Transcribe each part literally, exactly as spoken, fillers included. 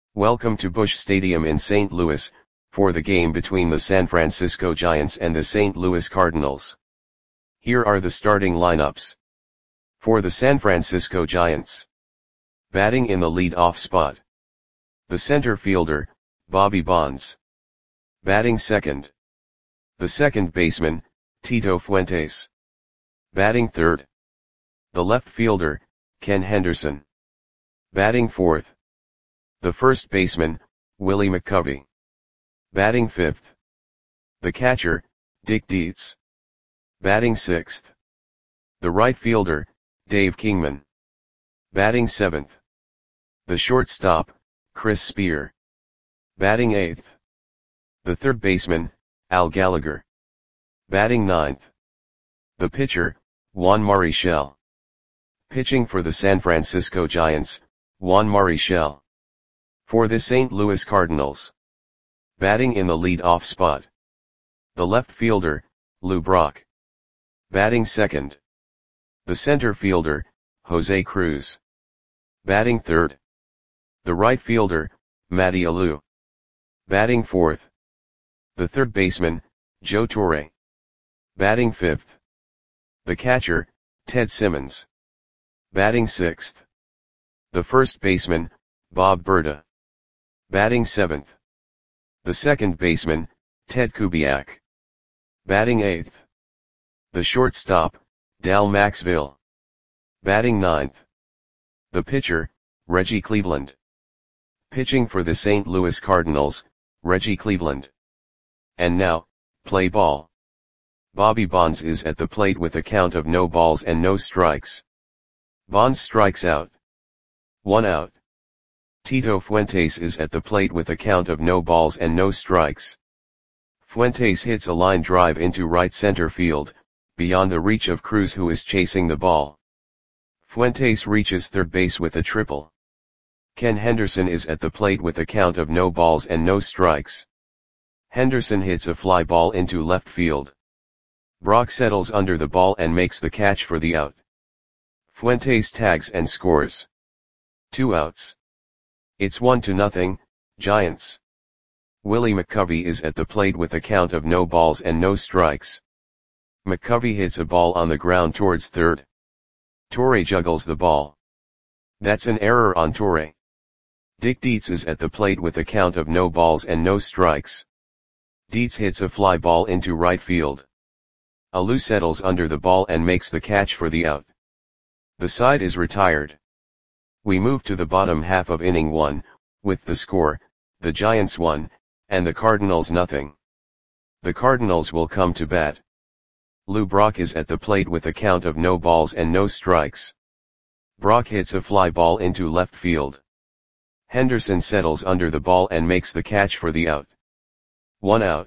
Welcome to Busch Stadium in Saint Louis, for the game between the San Francisco Giants and the Saint Louis Cardinals. Here are the starting lineups. For the San Francisco Giants. Batting in the lead-off spot. The center fielder, Bobby Bonds. Batting second. The second baseman, Tito Fuentes. Batting third. The left fielder, Ken Henderson. Batting fourth. The first baseman, Willie McCovey. Batting fifth. The catcher, Dick Dietz. Batting sixth. The right fielder, Dave Kingman. Batting seventh. The shortstop, Chris Spear. Batting eighth. The third baseman, Al Gallagher. Batting ninth. The pitcher, Juan Marichal. Pitching for the San Francisco Giants, Juan Marichal. For the Saint Louis Cardinals. Batting in the lead-off spot. The left fielder, Lou Brock. Batting second. The center fielder, Jose Cruz. Batting third. The right fielder, Matty Alou. Batting fourth. The third baseman, Joe Torre. Batting fifth. The catcher, Ted Simmons. Batting sixth. The first baseman, Bob Berta. Batting seventh. The second baseman, Ted Kubiak. Batting eighth. The shortstop, Dal Maxville. Batting ninth. The pitcher, Reggie Cleveland. Pitching for the Saint Louis Cardinals, Reggie Cleveland. And now, play ball. Bobby Bonds is at the plate with a count of no balls and no strikes. Bonds strikes out. One out. Tito Fuentes is at the plate with a count of no balls and no strikes. Fuentes hits a line drive into right center field, beyond the reach of Cruz, who is chasing the ball. Fuentes reaches third base with a triple. Ken Henderson is at the plate with a count of no balls and no strikes. Henderson hits a fly ball into left field. Brock settles under the ball and makes the catch for the out. Fuentes tags and scores. Two outs. It's one to nothing, Giants. Willie McCovey is at the plate with a count of no balls and no strikes. McCovey hits a ball on the ground towards third. Torre juggles the ball. That's an error on Torre. Dick Dietz is at the plate with a count of no balls and no strikes. Dietz hits a fly ball into right field. Alou settles under the ball and makes the catch for the out. The side is retired. We move to the bottom half of inning one, with the score, the Giants one, and the Cardinals nothing. The Cardinals will come to bat. Lou Brock is at the plate with a count of no balls and no strikes. Brock hits a fly ball into left field. Henderson settles under the ball and makes the catch for the out. One out.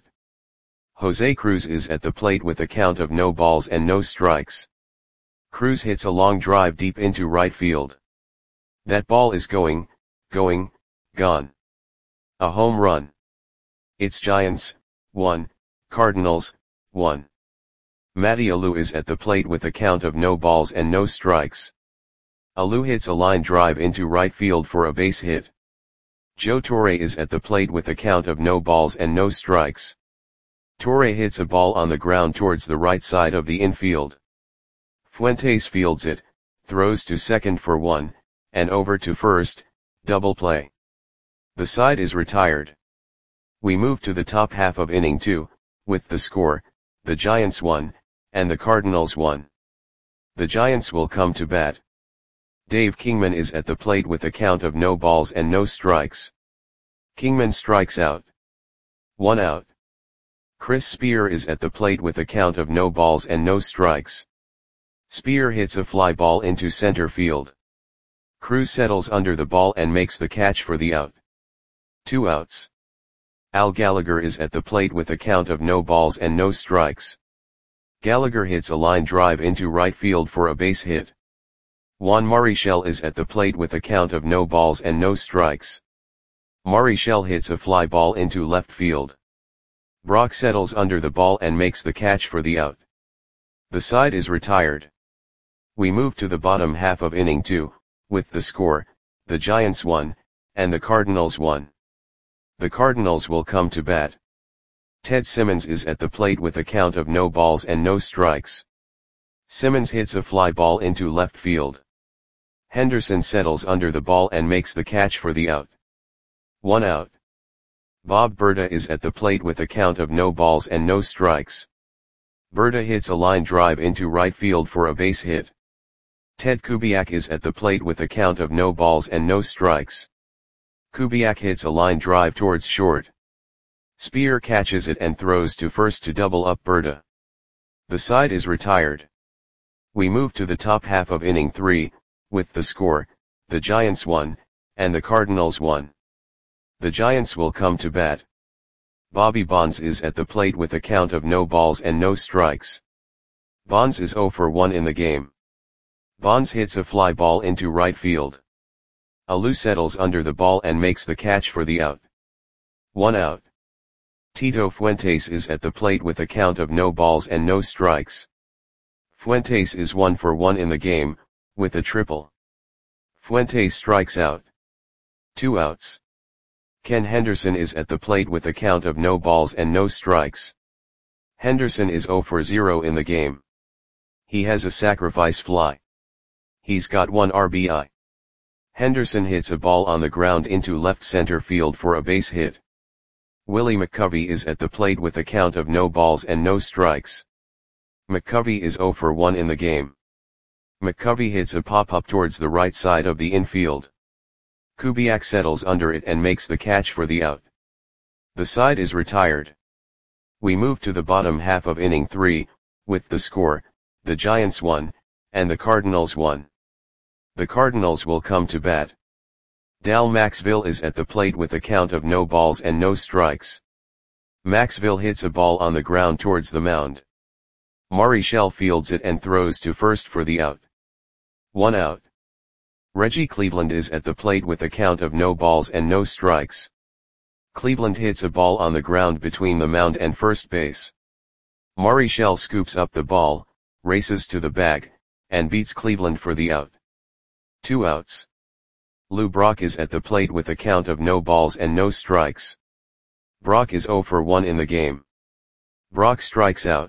Jose Cruz is at the plate with a count of no balls and no strikes. Cruz hits a long drive deep into right field. That ball is going, going, gone. A home run. It's Giants, one, Cardinals, one. Matty Alou is at the plate with a count of no balls and no strikes. Alou hits a line drive into right field for a base hit. Joe Torre is at the plate with a count of no balls and no strikes. Torre hits a ball on the ground towards the right side of the infield. Fuentes fields it, throws to second for one, and over to first, double play. The side is retired. We move to the top half of inning two, with the score, the Giants one, and the Cardinals one. The Giants will come to bat. Dave Kingman is at the plate with a count of no balls and no strikes. Kingman strikes out. One out. Chris Spear is at the plate with a count of no balls and no strikes. Spear hits a fly ball into center field. Cruz settles under the ball and makes the catch for the out. Two outs. Al Gallagher is at the plate with a count of no balls and no strikes. Gallagher hits a line drive into right field for a base hit. Juan Marichal is at the plate with a count of no balls and no strikes. Marichal hits a fly ball into left field. Brock settles under the ball and makes the catch for the out. The side is retired. We move to the bottom half of inning two, with the score, the Giants one, and the Cardinals one. The Cardinals will come to bat. Ted Simmons is at the plate with a count of no balls and no strikes. Simmons hits a fly ball into left field. Henderson settles under the ball and makes the catch for the out. One out. Bob Berta is at the plate with a count of no balls and no strikes. Berta hits a line drive into right field for a base hit. Ted Kubiak is at the plate with a count of no balls and no strikes. Kubiak hits a line drive towards short. Spear catches it and throws to first to double up Berta. The side is retired. We move to the top half of inning three, with the score, the Giants one, and the Cardinals one. The Giants will come to bat. Bobby Bonds is at the plate with a count of no balls and no strikes. Bonds is oh for one in the game. Bonds hits a fly ball into right field. Alou settles under the ball and makes the catch for the out. One out. Tito Fuentes is at the plate with a count of no balls and no strikes. Fuentes is one for one in the game, with a triple. Fuentes strikes out. Two outs. Ken Henderson is at the plate with a count of no balls and no strikes. Henderson is oh for zero in the game. He has a sacrifice fly. He's got one R B I. Henderson hits a ball on the ground into left center field for a base hit. Willie McCovey is at the plate with a count of no balls and no strikes. McCovey is oh for one in the game. McCovey hits a pop-up towards the right side of the infield. Kubiak settles under it and makes the catch for the out. The side is retired. We move to the bottom half of inning three, with the score, the Giants one, and the Cardinals one. The Cardinals will come to bat. Dal Maxville is at the plate with a count of no balls and no strikes. Maxville hits a ball on the ground towards the mound. Maury Shell fields it and throws to first for the out. One out. Reggie Cleveland is at the plate with a count of no balls and no strikes. Cleveland hits a ball on the ground between the mound and first base. Maury Shell scoops up the ball, races to the bag, and beats Cleveland for the out. Two outs. Lou Brock is at the plate with a count of no balls and no strikes. Brock is oh for one in the game. Brock strikes out.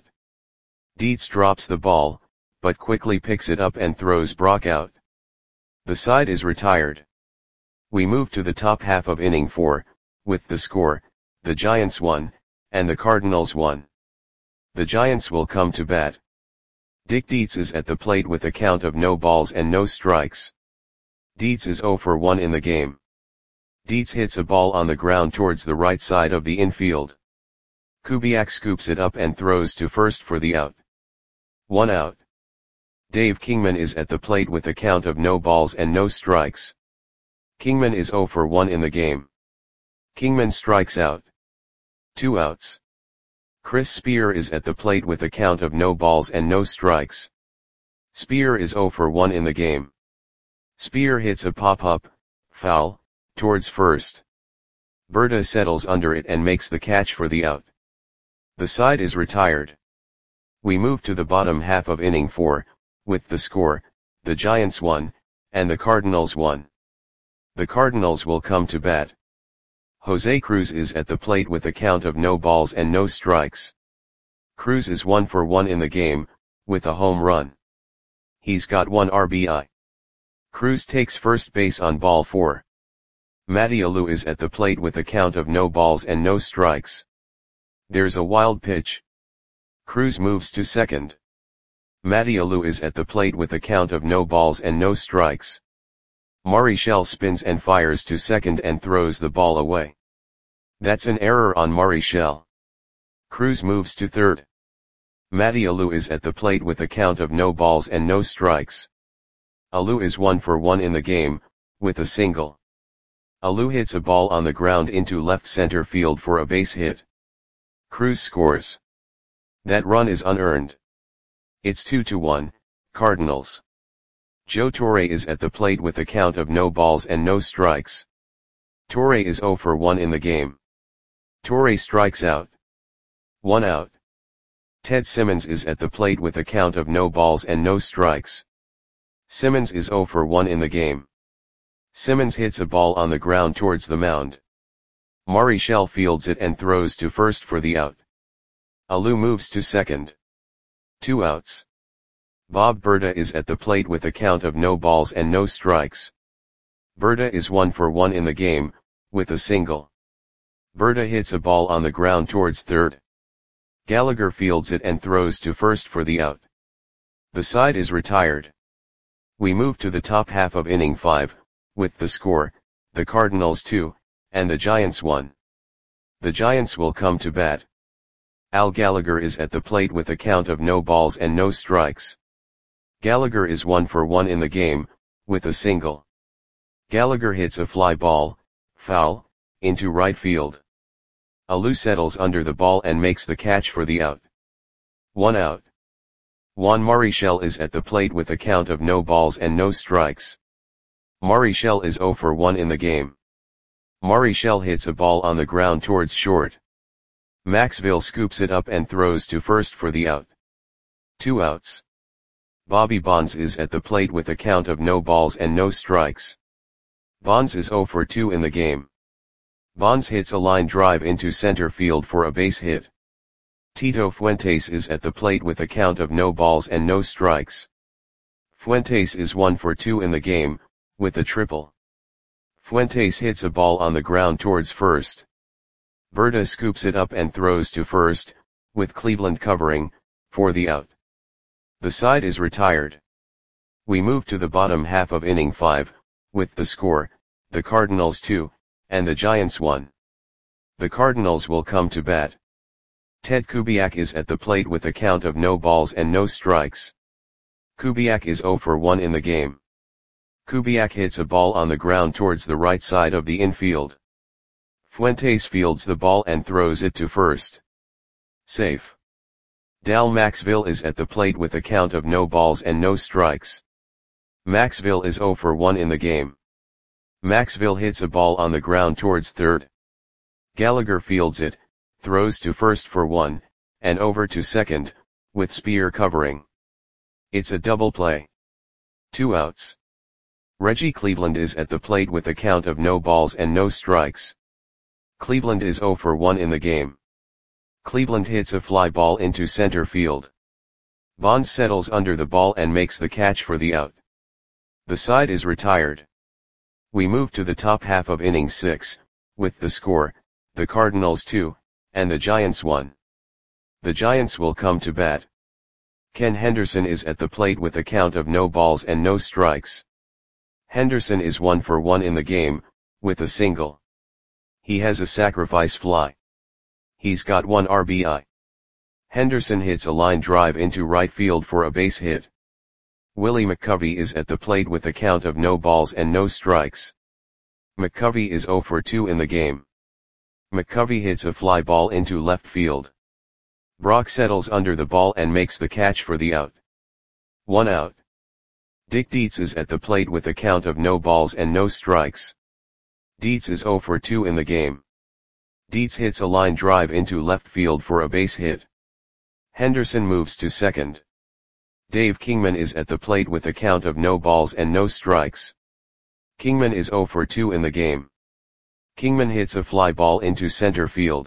Dietz drops the ball, but quickly picks it up and throws Brock out. The side is retired. We move to the top half of inning four, with the score, the Giants one, and the Cardinals one. The Giants will come to bat. Dick Dietz is at the plate with a count of no balls and no strikes. Dietz is oh for one in the game. Dietz hits a ball on the ground towards the right side of the infield. Kubiak scoops it up and throws to first for the out. One out. Dave Kingman is at the plate with a count of no balls and no strikes. Kingman is oh for one in the game. Kingman strikes out. Two outs. Chris Spear is at the plate with a count of no balls and no strikes. Spear is oh for one in the game. Spear hits a pop-up, foul, towards first. Berta settles under it and makes the catch for the out. The side is retired. We move to the bottom half of inning four, with the score, the Giants one, and the Cardinals one. The Cardinals will come to bat. Jose Cruz is at the plate with a count of no balls and no strikes. Cruz is one for one in the game, with a home run. He's got one R B I. Cruz takes first base on ball four. Matty Alou is at the plate with a count of no balls and no strikes. There's a wild pitch. Cruz moves to second. Matty Alou is at the plate with a count of no balls and no strikes. Maury Shell spins and fires to second and throws the ball away. That's an error on Maury Shell. Cruz moves to third. Matty Alou is at the plate with a count of no balls and no strikes. Alou is one for one in the game, with a single. Alou hits a ball on the ground into left center field for a base hit. Cruz scores. That run is unearned. It's two to one, Cardinals. Joe Torre is at the plate with a count of no balls and no strikes. Torre is oh for one in the game. Torre strikes out. One out. Ted Simmons is at the plate with a count of no balls and no strikes. Simmons is oh for one in the game. Simmons hits a ball on the ground towards the mound. Marichal fields it and throws to first for the out. Alou moves to second. Two outs. Bob Berta is at the plate with a count of no balls and no strikes. Berta is one for one in the game, with a single. Berta hits a ball on the ground towards third. Gallagher fields it and throws to first for the out. The side is retired. We move to the top half of inning five, with the score, the Cardinals two, and the Giants one. The Giants will come to bat. Al Gallagher is at the plate with a count of no balls and no strikes. Gallagher is one for one in the game, with a single. Gallagher hits a fly ball, foul, into right field. Alou settles under the ball and makes the catch for the out. One out. Juan Marichal is at the plate with a count of no balls and no strikes. Marichal is zero for one in the game. Marichal hits a ball on the ground towards short. Maxville scoops it up and throws to first for the out. Two outs. Bobby Bonds is at the plate with a count of no balls and no strikes. Bonds is zero for two in the game. Bonds hits a line drive into center field for a base hit. Tito Fuentes is at the plate with a count of no balls and no strikes. Fuentes is one for two in the game, with a triple. Fuentes hits a ball on the ground towards first. Berta scoops it up and throws to first, with Cleveland covering, for the out. The side is retired. We move to the bottom half of inning five, with the score, the Cardinals two, and the Giants one. The Cardinals will come to bat. Ted Kubiak is at the plate with a count of no balls and no strikes. Kubiak is zero for one in the game. Kubiak hits a ball on the ground towards the right side of the infield. Fuentes fields the ball and throws it to first. Safe. Dal Maxville is at the plate with a count of no balls and no strikes. Maxville is zero for one in the game. Maxville hits a ball on the ground towards third. Gallagher fields it, throws to first for one, and over to second, with Spear covering. It's a double play. Two outs. Reggie Cleveland is at the plate with a count of no balls and no strikes. Cleveland is zero for one in the game. Cleveland hits a fly ball into center field. Bonds settles under the ball and makes the catch for the out. The side is retired. We move to the top half of inning six, with the score, the Cardinals two, and the Giants one. The Giants will come to bat. Ken Henderson is at the plate with a count of no balls and no strikes. Henderson is one for one in the game, with a single. He has a sacrifice fly. He's got one R B I. Henderson hits a line drive into right field for a base hit. Willie McCovey is at the plate with a count of no balls and no strikes. McCovey is zero for two in the game. McCovey hits a fly ball into left field. Brock settles under the ball and makes the catch for the out. One out. Dick Dietz is at the plate with a count of no balls and no strikes. Dietz is zero for two in the game. Dietz hits a line drive into left field for a base hit. Henderson moves to second. Dave Kingman is at the plate with a count of no balls and no strikes. Kingman is zero for two in the game. Kingman hits a fly ball into center field.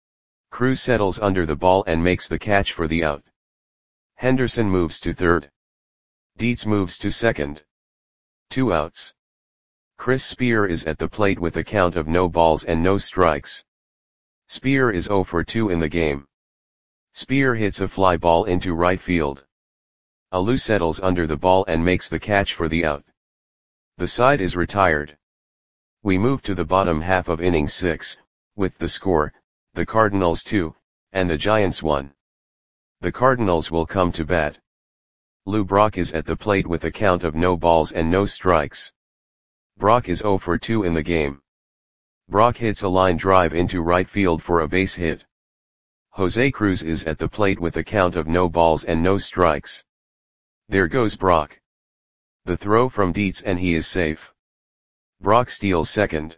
Cruz settles under the ball and makes the catch for the out. Henderson moves to third. Dietz moves to second. Two outs. Chris Spear is at the plate with a count of no balls and no strikes. Spear is zero for two in the game. Spear hits a fly ball into right field. Alou settles under the ball and makes the catch for the out. The side is retired. We move to the bottom half of inning six, with the score, the Cardinals two, and the Giants one. The Cardinals will come to bat. Lou Brock is at the plate with a count of no balls and no strikes. Brock is zero for two in the game. Brock hits a line drive into right field for a base hit. Jose Cruz is at the plate with a count of no balls and no strikes. There goes Brock. The throw from Dietz and he is safe. Brock steals second.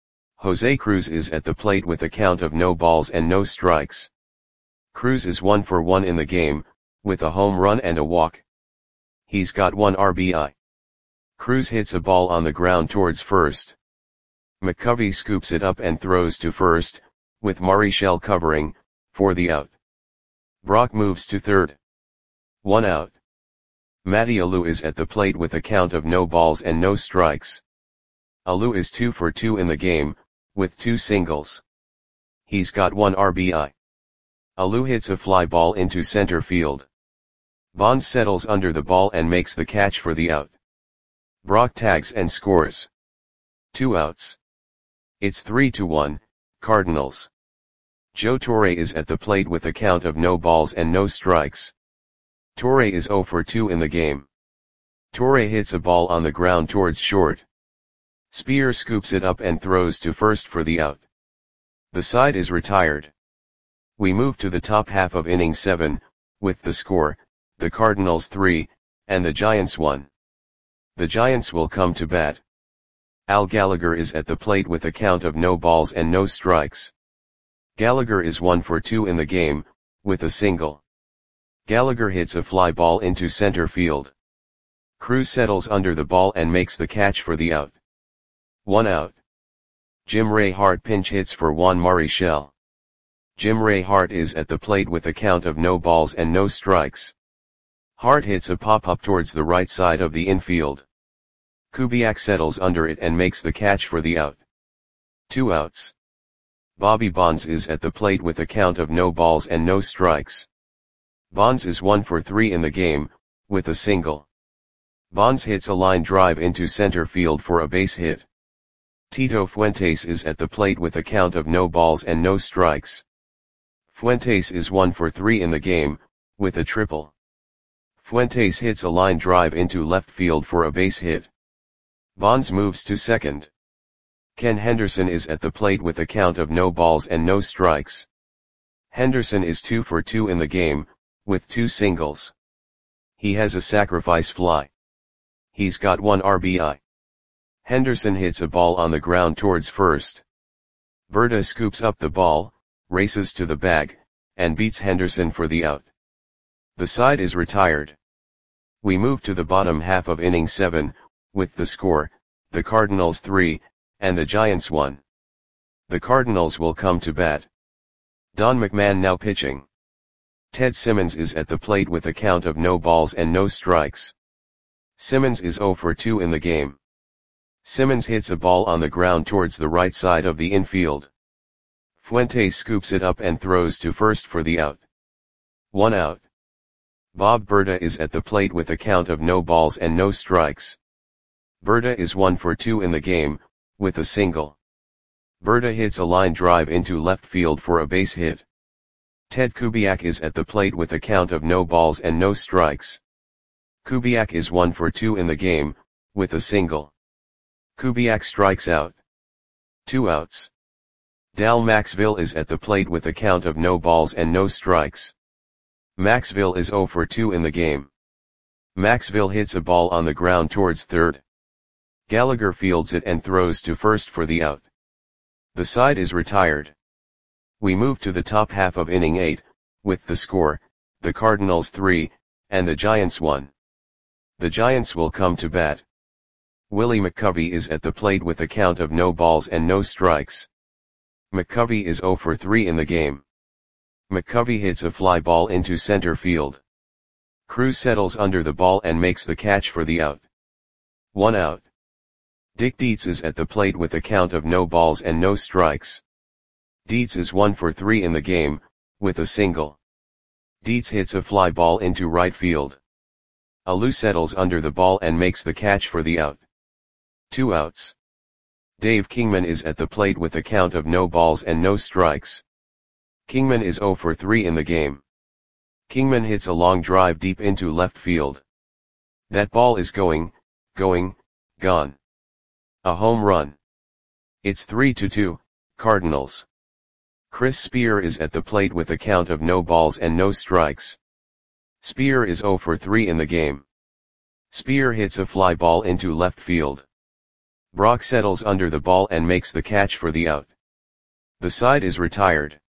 Jose Cruz is at the plate with a count of no balls and no strikes. Cruz is one for one in the game, with a home run and a walk. He's got one R B I. Cruz hits a ball on the ground towards first. McCovey scoops it up and throws to first, with Marichal covering, for the out. Brock moves to third. One out. Matty Alou is at the plate with a count of no balls and no strikes. Alou is two for two in the game, with two singles. He's got one R B I. Alou hits a fly ball into center field. Bonds settles under the ball and makes the catch for the out. Brock tags and scores. Two outs. It's three to one, Cardinals. Joe Torre is at the plate with a count of no balls and no strikes. Torre is zero for two in the game. Torre hits a ball on the ground towards short. Spear scoops it up and throws to first for the out. The side is retired. We move to the top half of inning seven, with the score, the Cardinals three, and the Giants one. The Giants will come to bat. Al Gallagher is at the plate with a count of no balls and no strikes. Gallagher is one for two in the game, with a single. Gallagher hits a fly ball into center field. Cruz settles under the ball and makes the catch for the out. One out. Jim Ray Hart pinch hits for Juan Marichal. Jim Ray Hart is at the plate with a count of no balls and no strikes. Hart hits a pop-up towards the right side of the infield. Kubiak settles under it and makes the catch for the out. Two outs. Bobby Bonds is at the plate with a count of no balls and no strikes. Bonds is one for three in the game, with a single. Bonds hits a line drive into center field for a base hit. Tito Fuentes is at the plate with a count of no balls and no strikes. Fuentes is one for three in the game, with a triple. Fuentes hits a line drive into left field for a base hit. Bonds moves to second. Ken Henderson is at the plate with a count of no balls and no strikes. Henderson is two for two in the game, with two singles. He has a sacrifice fly. He's got one R B I. Henderson hits a ball on the ground towards first. Berta scoops up the ball, races to the bag, and beats Henderson for the out. The side is retired. We move to the bottom half of inning seven, with the score, the Cardinals three, and the Giants one. The Cardinals will come to bat. Don McMahon now pitching. Ted Simmons is at the plate with a count of no balls and no strikes. Simmons is zero for two in the game. Simmons hits a ball on the ground towards the right side of the infield. Fuentes scoops it up and throws to first for the out. One out. Bob Berta is at the plate with a count of no balls and no strikes. Berta is one for two in the game, with a single. Berta hits a line drive into left field for a base hit. Ted Kubiak is at the plate with a count of no balls and no strikes. Kubiak is one for two in the game, with a single. Kubiak strikes out. Two outs. Dal Maxville is at the plate with a count of no balls and no strikes. Maxville is zero for two in the game. Maxville hits a ball on the ground towards third. Gallagher fields it and throws to first for the out. The side is retired. We move to the top half of inning eight, with the score, the Cardinals three, and the Giants one. The Giants will come to bat. Willie McCovey is at the plate with a count of no balls and no strikes. McCovey is zero for three in the game. McCovey hits a fly ball into center field. Cruz settles under the ball and makes the catch for the out. One out. Dick Dietz is at the plate with a count of no balls and no strikes. Dietz is one for three in the game, with a single. Dietz hits a fly ball into right field. Alou settles under the ball and makes the catch for the out. Two outs. Dave Kingman is at the plate with a count of no balls and no strikes. Kingman is zero for three in the game. Kingman hits a long drive deep into left field. That ball is going, going, gone. A home run. It's three to two, Cardinals. Chris Spear is at the plate with a count of no balls and no strikes. Spear is zero for three in the game. Spear hits a fly ball into left field. Brock settles under the ball and makes the catch for the out. The side is retired.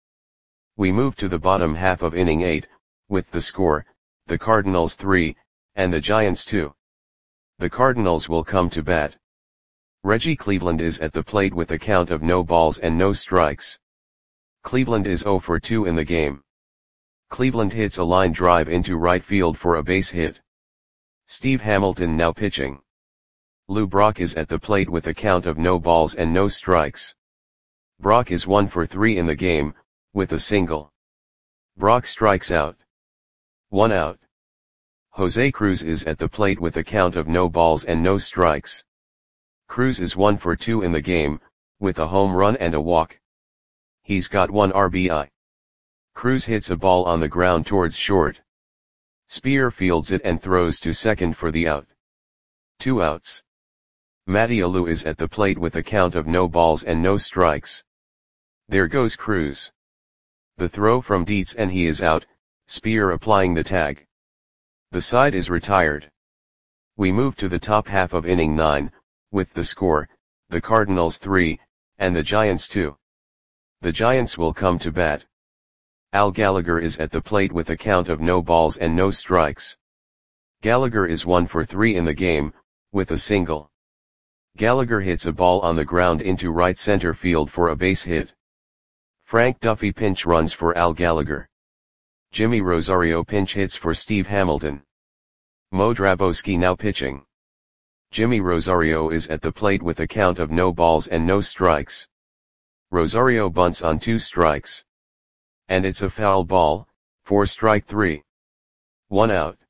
We move to the bottom half of inning eight, with the score, the Cardinals three, and the Giants two. The Cardinals will come to bat. Reggie Cleveland is at the plate with a count of no balls and no strikes. Cleveland is zero for two in the game. Cleveland hits a line drive into right field for a base hit. Steve Hamilton now pitching. Lou Brock is at the plate with a count of no balls and no strikes. Brock is one for three in the game, with a single. Brock strikes out. One out. Jose Cruz is at the plate with a count of no balls and no strikes. Cruz is one for two in the game, with a home run and a walk. He's got one R B I. Cruz hits a ball on the ground towards short. Spear fields it and throws to second for the out. Two outs. Matty Alou is at the plate with a count of no balls and no strikes. There goes Cruz. The throw from Dietz and he is out, Spear applying the tag. The side is retired. We move to the top half of inning nine, with the score, the Cardinals three, and the Giants two. The Giants will come to bat. Al Gallagher is at the plate with a count of no balls and no strikes. Gallagher is one for three in the game, with a single. Gallagher hits a ball on the ground into right center field for a base hit. Frank Duffy pinch runs for Al Gallagher. Jimmy Rosario pinch hits for Steve Hamilton. Mo Drabowski now pitching. Jimmy Rosario is at the plate with a count of no balls and no strikes. Rosario bunts on two strikes. And it's a foul ball, for strike three. One out.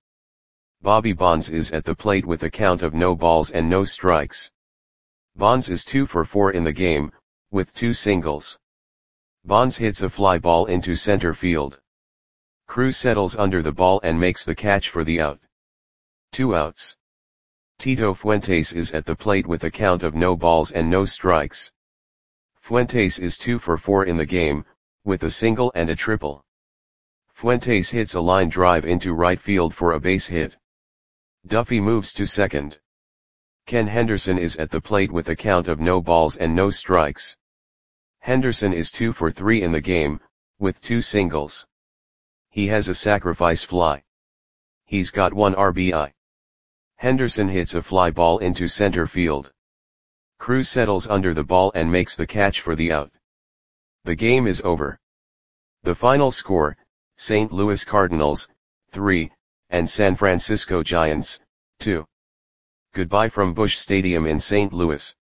Bobby Bonds is at the plate with a count of no balls and no strikes. Bonds is two for four in the game, with two singles. Bonds hits a fly ball into center field. Cruz settles under the ball and makes the catch for the out. Two outs. Tito Fuentes is at the plate with a count of no balls and no strikes. Fuentes is two for four in the game, with a single and a triple. Fuentes hits a line drive into right field for a base hit. Duffy moves to second. Ken Henderson is at the plate with a count of no balls and no strikes. Henderson is two for three in the game, with two singles. He has a sacrifice fly. He's got one R B I. Henderson hits a fly ball into center field. Cruz settles under the ball and makes the catch for the out. The game is over. The final score, Saint Louis Cardinals, three, and San Francisco Giants, two. Goodbye from Busch Stadium in Saint Louis.